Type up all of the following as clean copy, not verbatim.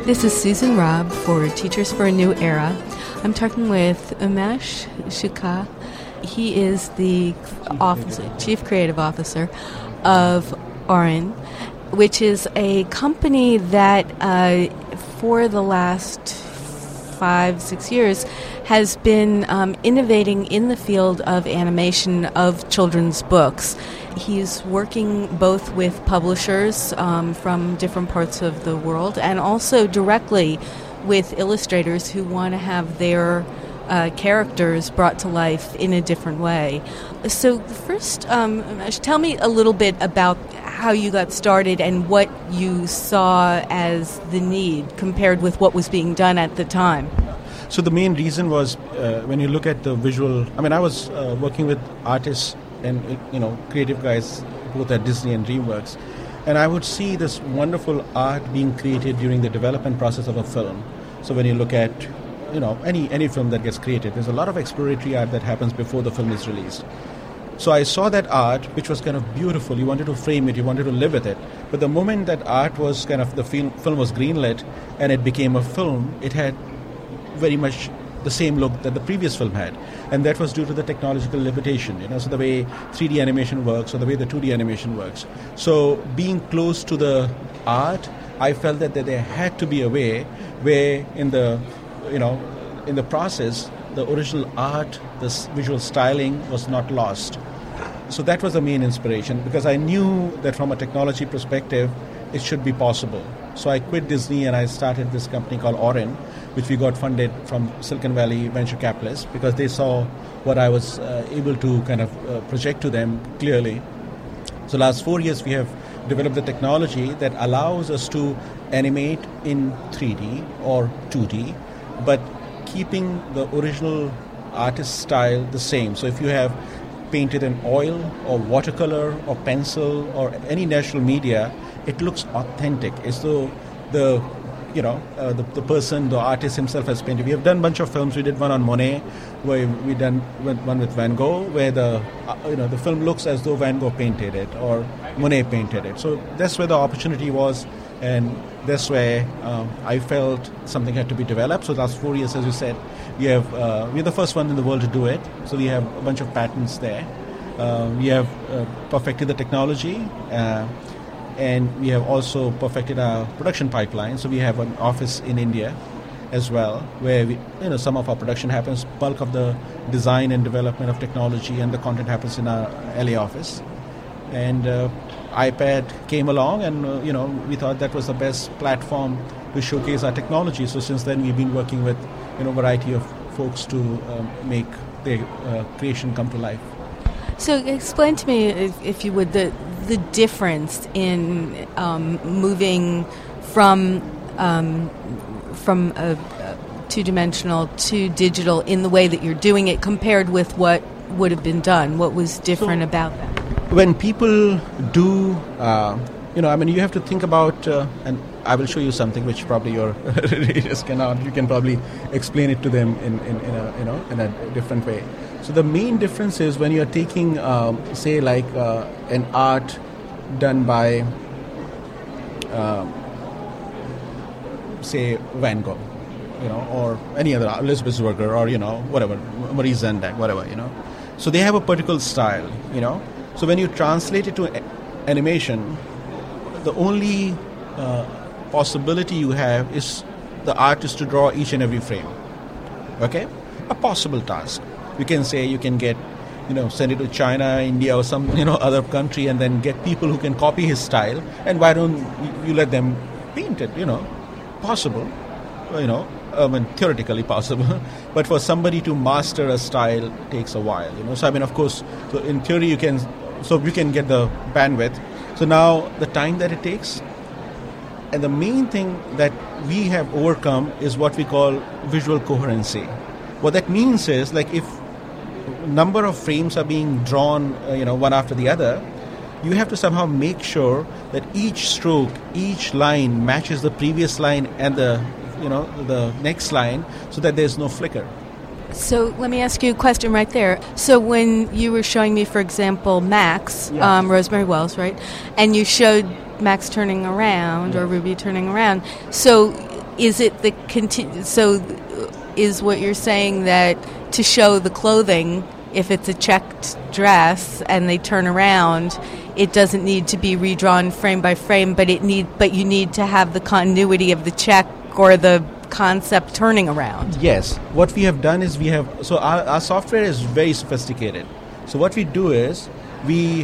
This is Susan Robb for Teachers for a New Era. I'm talking with Umesh Shukla. He is the Chief Creative Officer of Auren, which is a company that for the last 5-6 years has been innovating in the field of animation of children's books. He's working both with publishers from different parts of the world and also directly with illustrators who want to have their characters brought to life in a different way. So first, tell me a little bit about how you got started and what you saw as the need compared with what was being done at the time. So the main reason was when you look at the visual, I was working with artists and creative guys both at Disney and DreamWorks, and I would see this wonderful art being created during the development process of a film. So when you look at any film that gets created, there's a lot of exploratory art that happens before the film is released. So I saw that art, which was kind of beautiful. You wanted to frame it, you wanted to live with it. But the moment that art was the film was greenlit and it became a film, it had very much the same look that the previous film had. And that was due to the technological limitation, so the way 3D animation works or the way the 2D animation works. So being close to the art, I felt that there had to be a way where in the process, the original art, this visual styling was not lost. So that was the main inspiration, because I knew that from a technology perspective, it should be possible. So I quit Disney and I started this company called Auren, which we got funded from Silicon Valley venture capitalists, because they saw what I was able to project to them clearly. So last 4 years we have developed the technology that allows us to animate in 3D or 2D, but keeping the original artist style the same. So if you have painted in oil or watercolor or pencil or any natural media, it looks authentic, as though the person, the artist himself has painted. We have done a bunch of films. We did one on Monet, where we done one with Van Gogh, where the film looks as though Van Gogh painted it or Monet painted it. So that's where the opportunity was, and that's where I felt something had to be developed. So the last 4 years, as you said, we're the first one in the world to do it. So we have a bunch of patents there. We have perfected the technology. And we have also perfected our production pipeline. So we have an office in India as well, where some of our production happens. Bulk of the design and development of technology and the content happens in our LA office. And iPad came along, and we thought that was the best platform to showcase our technology. So since then, we've been working with a variety of folks to make their creation come to life. So explain to me, if you would, the difference in moving from a two-dimensional to digital in the way that you're doing it compared with what would have been done. What was different about that? When people do, you have to think about, and I will show you something which probably your readers cannot. You can probably explain it to them in a different way. So the main difference is when you're taking, an art done by, Van Gogh, or any other, Elizabeth Berger, or, whatever, Maurice Sendak, whatever, So they have a particular style, So when you translate it to animation, the only possibility you have is the artist to draw each and every frame, okay? A possible task. You can say you can get, send it to China, India, or some, other country, and then get people who can copy his style. And why don't you let them paint it? Possible, theoretically possible. But for somebody to master a style takes a while, So of course, so in theory you can get the bandwidth. So now the time that it takes, and the main thing that we have overcome is what we call visual coherency. What that means is, if number of frames are being drawn, one after the other, you have to somehow make sure that each stroke, each line matches the previous line and the next line, so that there's no flicker. So let me ask you a question right there. So when you were showing me, for example, Max, Rosemary Wells, right? And you showed Max turning around or Ruby turning around. So is it the so is what you're saying that to show the clothing, if it's a checked dress and they turn around, it doesn't need to be redrawn frame by frame, but you need to have the continuity of the check or the concept turning around? Yes. What we have done is our software is very sophisticated. So what we do is we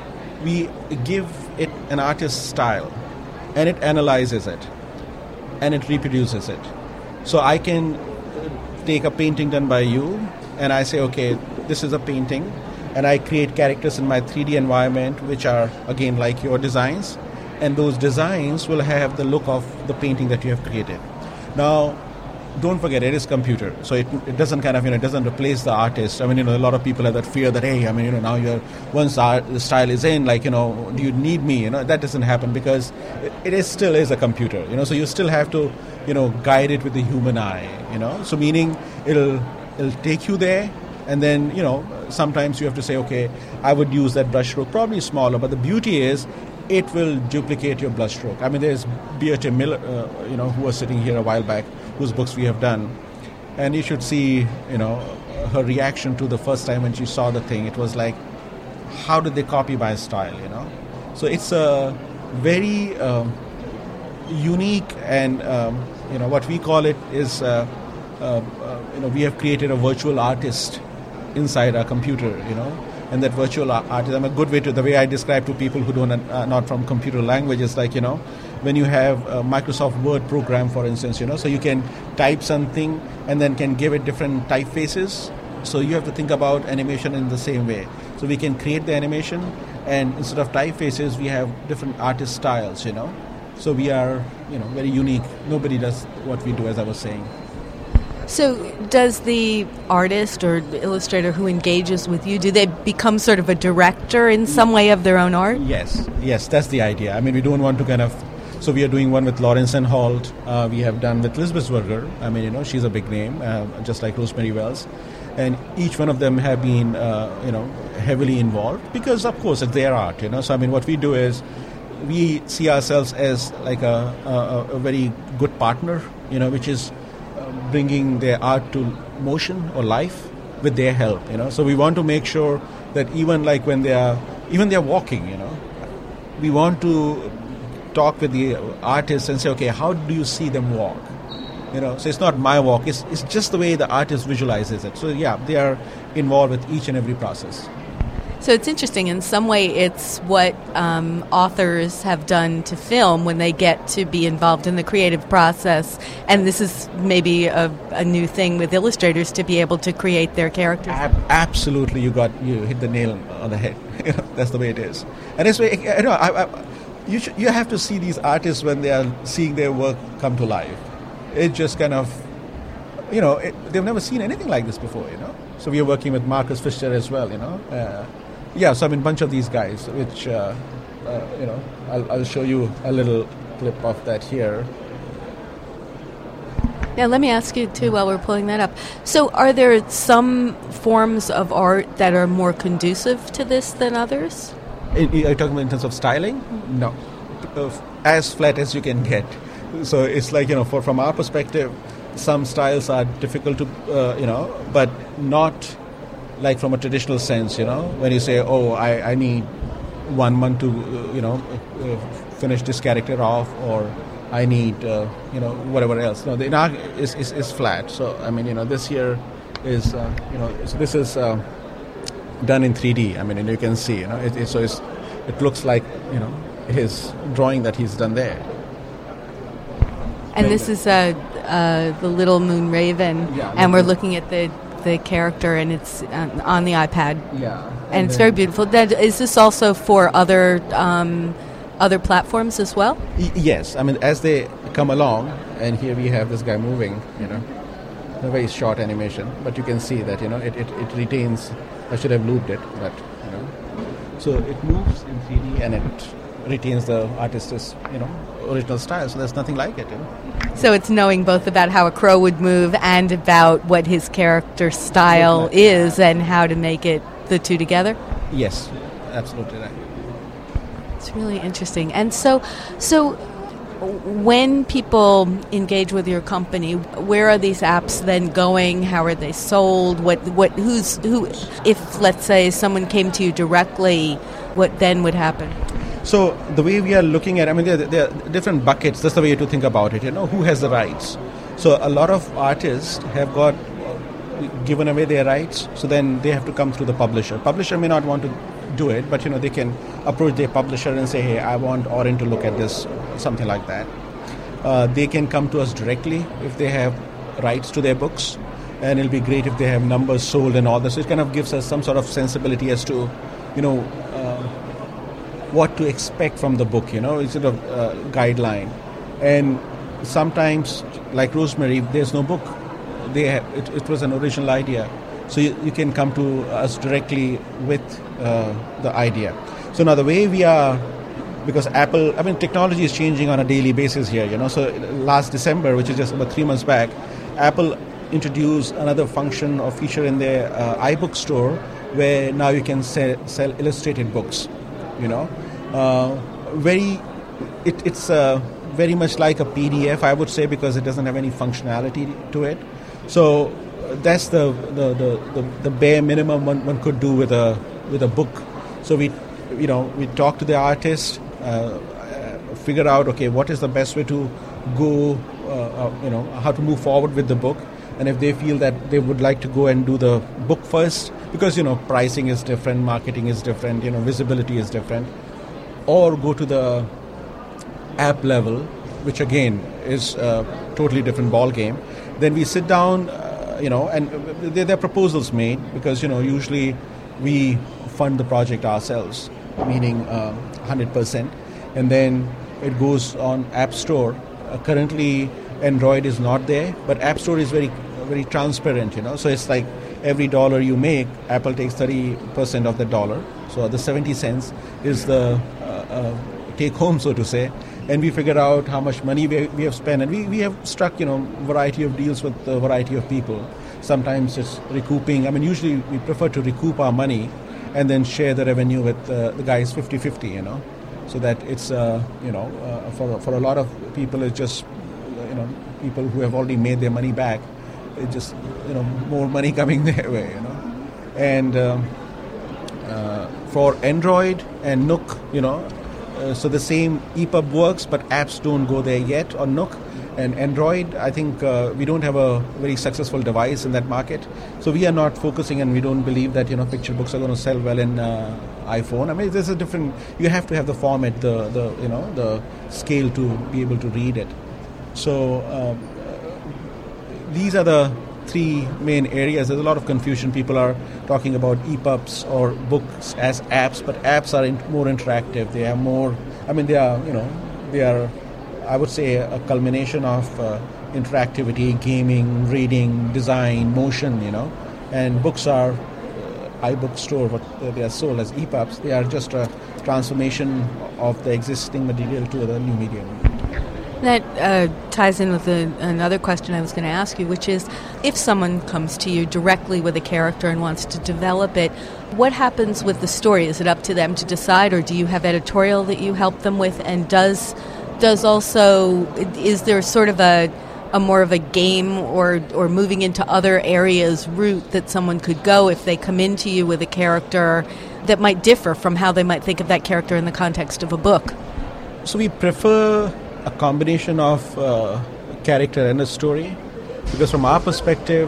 give it an artist's style, and it analyzes it, and it reproduces it. So I can take a painting done by you, and I say, okay, this is a painting, and I create characters in my 3D environment, which are, again, like your designs, and those designs will have the look of the painting that you have created. Now, don't forget, it is computer, so it doesn't kind of, it doesn't replace the artist. I mean, a lot of people have that fear that, hey, I mean, now once the style is in, like, do you need me? That doesn't happen because it still is a computer, so you still have to, guide it with the human eye, so meaning it'll take you there, and then, sometimes you have to say, okay, I would use that brush stroke, probably smaller, but the beauty is it will duplicate your brush stroke. I mean, there's Beate Miller, who was sitting here a while back, whose books we have done, and you should see, her reaction to the first time when she saw the thing. It was like, how did they copy my style, So it's a very unique, and what we call it is, we have created a virtual artist inside our computer, and that virtual artist, the way I describe to people who are not from computer languages, like, when you have a Microsoft Word program, for instance, so you can type something and then can give it different typefaces. So you have to think about animation in the same way. So we can create the animation, and instead of typefaces, we have different artist styles, So we are, very unique. Nobody does what we do, as I was saying. So does the artist or the illustrator who engages with you, do they become sort of a director in some way of their own art? Yes, that's the idea. I mean, we don't want to so we are doing one with Lawrence and Holt. We have done with Lisbeth Berger. I mean, she's a big name, just like Rosemary Wells. And each one of them have been, heavily involved because, of course, it's their art, So, I mean, what we do is we see ourselves as like a very good partner, which is bringing their art to motion or life with their help, So we want to make sure that even like when they're walking, we want to talk with the artist and say, okay, how do you see them walk? So it's not my walk, it's just the way the artist visualizes it. So yeah, they are involved with each and every process. So it's interesting. In some way, it's what authors have done to film when they get to be involved in the creative process. And this is maybe a new thing with illustrators to be able to create their characters. Absolutely, you hit the nail on the head. That's the way it is. And it's you have to see these artists when they are seeing their work come to life. It just kind of, they've never seen anything like this before, So we are working with Marcus Fisher as well, so I mean, a bunch of these guys, which, I'll show you a little clip of that here. Now, let me ask you, too, while we're pulling that up. So are there some forms of art that are more conducive to this than others? Are you talking about in terms of styling? No. As flat as you can get. So it's like, from our perspective, some styles are difficult to, but not like from a traditional sense, when you say, oh, I need 1 month to, finish this character off, or I need, whatever else. No, the art is flat. So, I mean, this here is, so this is done in 3D. I mean, and you can see, it looks like, his drawing that he's done there. And this is the Little Moon Raven, and we're looking at the character, and it's on the iPad. Yeah, and it's very beautiful. Is this also for other platforms as well? Yes, I mean, as they come along, and here we have this guy moving, a very short animation, but you can see that it retains. I should have looped it, but so it moves in 3D and it retains the artist's original style. So there's nothing like it. So it's knowing both about how a crow would move and about what his character style is and how to make the two together? Yes, absolutely right. It's really interesting. And so When people engage with your company, where are these apps then going? How are they sold? Who? If, let's say, someone came to you directly, what then would happen? So the way we are looking at, there are different buckets. That's the way to think about it. Who has the rights? So a lot of artists have got given away their rights. So then they have to come through the publisher. Publisher may not want to do it, but they can approach their publisher and say, hey, I want Aurion to look at this, something like that. They can come to us directly if they have rights to their books, and it'll be great if they have numbers sold and all this. So it kind of gives us some sort of sensibility as to what to expect from the book, instead of guideline. And sometimes, like Rosemary, there's no book. It was an original idea. So you can come to us directly with the idea. So now the way we are, because Apple, technology is changing on a daily basis here, So last December, which is just about 3 months back, Apple introduced another function or feature in their iBook store where now you can sell illustrated books, It's very much like a PDF, I would say, because it doesn't have any functionality to it. So that's the bare minimum one could do with a book. So we talk to the artist, figure out, okay, what is the best way to go, how to move forward with the book. And if they feel that they would like to go and do the book first, because pricing is different, marketing is different, visibility is different, or go to the app level, which again is a totally different ball game. Then we sit down, and there are proposals made, because usually we fund the project ourselves, meaning 100%, and then it goes on App Store. Currently, Android is not there, but App Store is very, very transparent. So it's like every dollar you make, Apple takes 30% of the dollar. So the 70 cents is the take home, so to say. And we figure out how much money we have spent, and we have struck variety of deals with a variety of people. Sometimes it's recouping. Usually we prefer to recoup our money and then share the revenue with the guys 50-50. So that it's for a lot of people it's just people who have already made their money back. It's just more money coming their way. And for Android and Nook, so the same EPUB works, but apps don't go there yet on Nook. And Android, I think we don't have a very successful device in that market. So we are not focusing, and we don't believe that picture books are going to sell well in iPhone. There's a different. You have to have the format, the scale to be able to read it. So these are the three main areas. There's a lot of confusion. People are talking about EPUBs or books as apps, but apps are more interactive. They are more. They are. I would say a culmination of interactivity, gaming, reading, design, motion. And books are iBook store. What they are sold as EPUBs. They are just a transformation of the existing material to the new medium. That ties in with another question I was going to ask you, which is, if someone comes to you directly with a character and wants to develop it, what happens with the story? Is it up to them to decide, or do you have editorial that you help them with? And is there sort of a more of a game or moving into other areas route that someone could go if they come into you with a character that might differ from how they might think of that character in the context of a book? So we prefer a combination of character and a story, because from our perspective,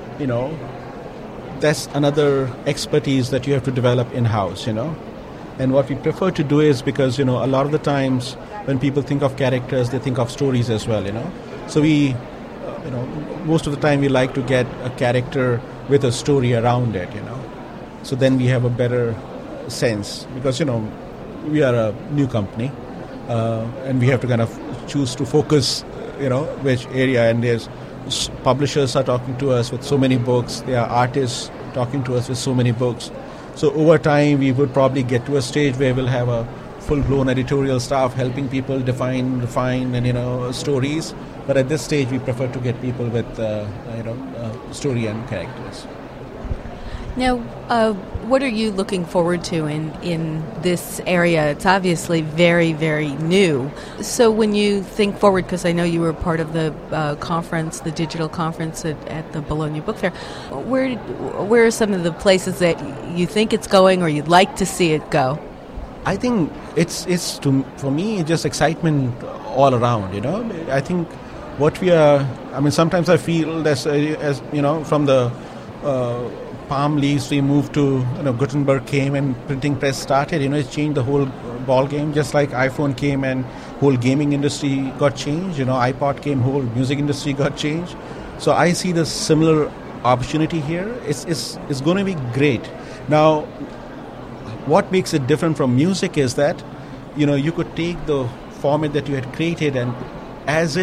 that's another expertise that you have to develop in-house, And what we prefer to do is, because, a lot of the times when people think of characters, they think of stories as well, So we, most of the time we like to get a character with a story around it, So then we have a better sense, because, we are a new company. And we have to kind of choose to focus, which area. And there's publishers are talking to us with so many books. There are artists talking to us with so many books. So over time, we would probably get to a stage where we'll have a full-blown editorial staff helping people define, refine, and stories. But at this stage, we prefer to get people with story and characters. Now, what are you looking forward to in this area? It's obviously very, very new. So when you think forward, because I know you were part of the conference, the digital conference at the Bologna Book Fair, where are some of the places that you think it's going or you'd like to see it go? I think for me, just excitement all around, I think what we are, sometimes I feel as from the palm leaves we moved to, Gutenberg came and printing press started, it changed the whole ball game, just like iPhone came and whole gaming industry got changed, iPod came, whole music industry got changed. So I see the similar opportunity here. It's going to be great. Now, what makes it different from music is that, you could take the format that you had created and as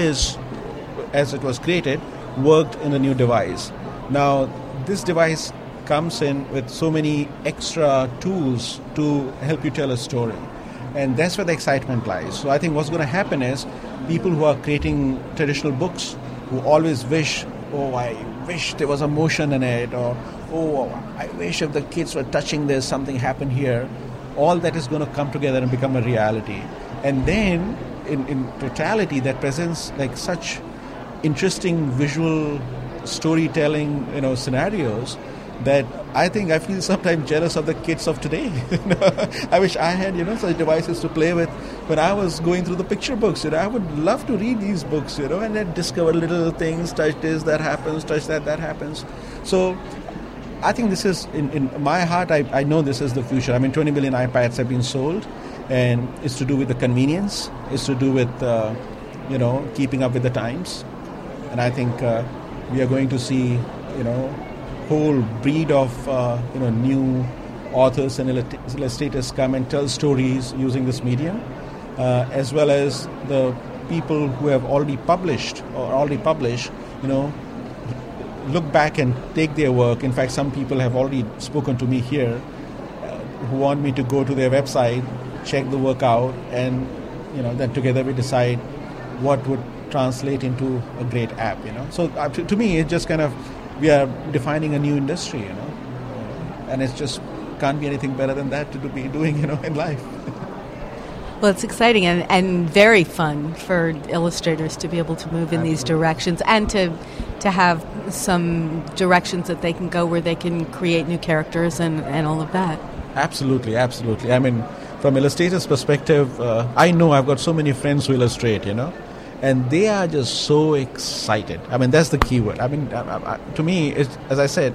it was created, worked in a new device. Now, this device comes in with so many extra tools to help you tell a story. And that's where the excitement lies. So I think what's going to happen is people who are creating traditional books who always wish, I wish there was a motion in it, or I wish if the kids were touching this, something happened here. All that is going to come together and become a reality. And then in totality that presents like such interesting visual storytelling, scenarios that I feel sometimes jealous of the kids of today. I wish I had, such devices to play with when I was going through the picture books. I would love to read these books, and then discover little things, touch this, that happens, touch that happens. So I think this is, in my heart, I know this is the future. 20 million iPads have been sold, and it's to do with the convenience, it's to do with, keeping up with the times. And I think we are going to see, whole breed of, new authors and illustrators come and tell stories using this medium, as well as the people who have already published or already publish, look back and take their work. In fact, some people have already spoken to me here who want me to go to their website, check the work out, and, then together we decide what would translate into a great app, So to me, it just kind of, we are defining a new industry, and it just can't be anything better than that to be doing, in life. Well, it's exciting and very fun for illustrators to be able to move in these directions and to have some directions that they can go where they can create new characters and all of that. Absolutely. From illustrators' perspective, I know I've got so many friends who illustrate, and they are just so excited. That's the key word. To me, it's, as I said,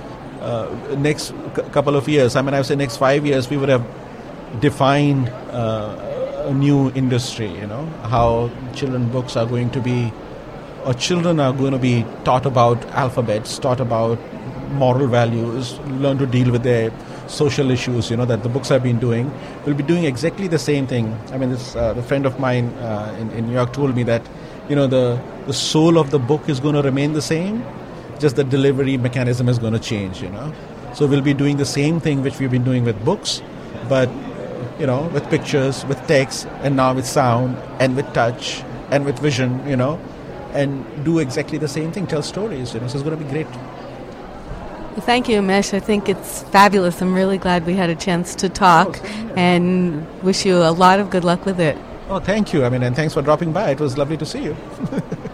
next couple of years, I would say next 5 years, we would have defined a new industry, how children books are going to be, or children are going to be taught about alphabets, taught about moral values, learn to deal with their social issues, that the books have been doing. We'll be doing exactly the same thing. The friend of mine in New York told me that, the soul of the book is going to remain the same, just the delivery mechanism is going to change, So we'll be doing the same thing which we've been doing with books, but, with pictures, with text, and now with sound, and with touch, and with vision, and do exactly the same thing, tell stories, So it's going to be great. Well, thank you, Umesh. I think it's fabulous. I'm really glad we had a chance to talk and wish you a lot of good luck with it. Oh, thank you. And thanks for dropping by. It was lovely to see you.